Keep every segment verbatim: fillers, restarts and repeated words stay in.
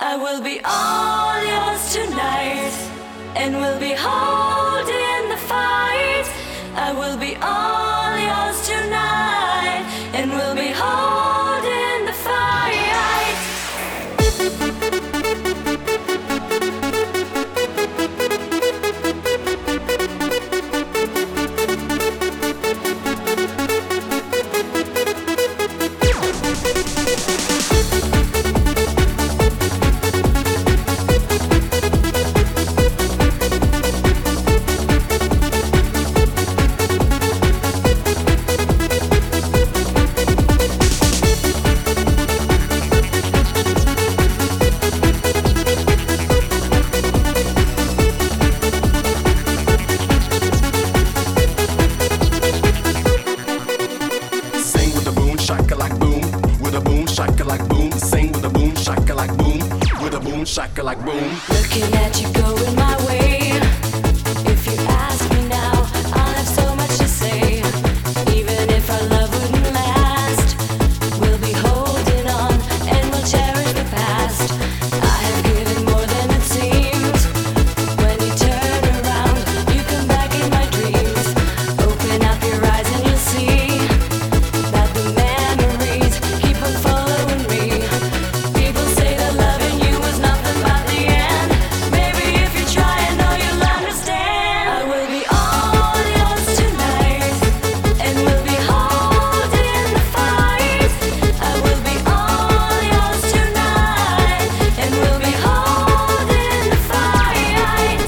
I will be all yours tonight, and we'll be holding the fight. I will be all yours tonight, and we'll be holding the fight. Shaka like boom. Looking at you going my way. If you ask me now, I'll have so much to say. Even if our love wouldn't last, we'll be holding on and we'll cherish the past. I have given more than it seems. When you turn around, you come back in my dreams. Open up your eyes and you'll see that the memories keep on following me. People say that loving you was nothing but the end. Maybe if you try, I know you'll understand. I will be all yours tonight, and we'll be holding the fight. I will be all yours tonight, and we'll be holding the fight.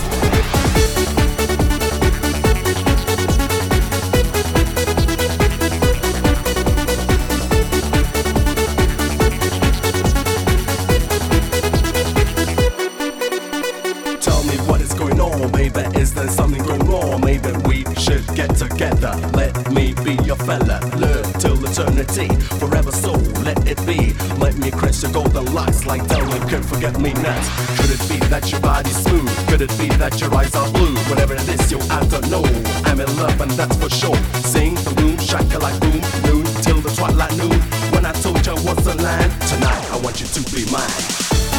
Tell me what is going on, baby. Is there something going wrong? Maybe we should get together. Let me be your fella. Live till eternity, forever so let it be. Let me crash your golden lights like Dylan could forget me not. Could it be that your body's smooth? Could it be that your eyes are blue? Whatever it is, yo, I don't know. I'm in love and that's for sure. Sing the room, shaka like boom, noon till the twilight noon. When I told you what's the line, tonight I want you to be mine.